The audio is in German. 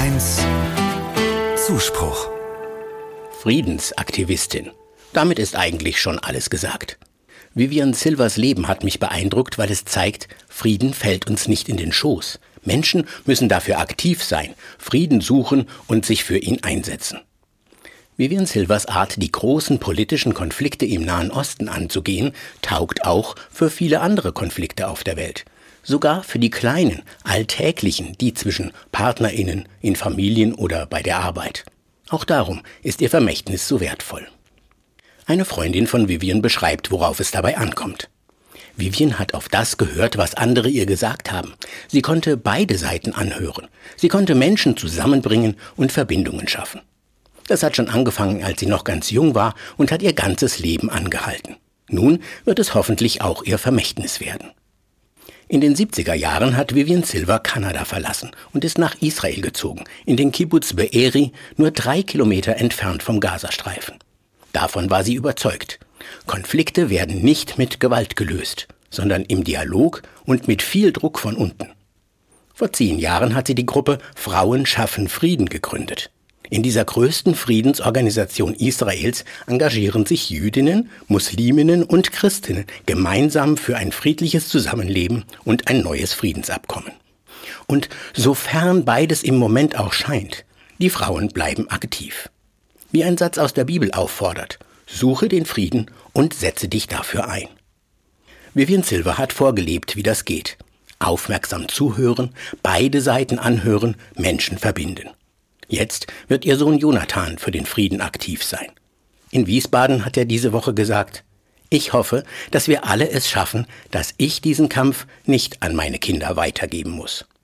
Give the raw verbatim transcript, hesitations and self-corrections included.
eins Zuspruch. Friedensaktivistin. Damit ist eigentlich schon alles gesagt. Vivian Silvers Leben hat mich beeindruckt, weil es zeigt, Frieden fällt uns nicht in den Schoß. Menschen müssen dafür aktiv sein, Frieden suchen und sich für ihn einsetzen. Vivian Silvers Art, die großen politischen Konflikte im Nahen Osten anzugehen, taugt auch für viele andere Konflikte auf der Welt. Sogar für die kleinen, alltäglichen, die zwischen PartnerInnen, in Familien oder bei der Arbeit. Auch darum ist ihr Vermächtnis so wertvoll. Eine Freundin von Vivian beschreibt, worauf es dabei ankommt. Vivian hat auf das gehört, was andere ihr gesagt haben. Sie konnte beide Seiten anhören. Sie konnte Menschen zusammenbringen und Verbindungen schaffen. Das hat schon angefangen, als sie noch ganz jung war und hat ihr ganzes Leben angehalten. Nun wird es hoffentlich auch ihr Vermächtnis werden. In den siebziger Jahren hat Vivian Silver Kanada verlassen und ist nach Israel gezogen, in den Kibbuz Be'eri, nur drei Kilometer entfernt vom Gazastreifen. Davon war sie überzeugt. Konflikte werden nicht mit Gewalt gelöst, sondern im Dialog und mit viel Druck von unten. Vor zehn Jahren hat sie die Gruppe Frauen schaffen Frieden gegründet. In dieser größten Friedensorganisation Israels engagieren sich Jüdinnen, Musliminnen und Christinnen gemeinsam für ein friedliches Zusammenleben und ein neues Friedensabkommen. Und sofern beides im Moment auch scheint, die Frauen bleiben aktiv. Wie ein Satz aus der Bibel auffordert: Suche den Frieden und setze dich dafür ein. Vivian Silver hat vorgelebt, wie das geht. Aufmerksam zuhören, beide Seiten anhören, Menschen verbinden. Jetzt wird ihr Sohn Jonathan für den Frieden aktiv sein. In Wiesbaden hat er diese Woche gesagt: Ich hoffe, dass wir alle es schaffen, dass ich diesen Kampf nicht an meine Kinder weitergeben muss.